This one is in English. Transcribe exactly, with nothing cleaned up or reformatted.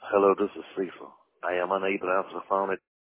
Hello, this is Cecil. I am unable to answer the phone at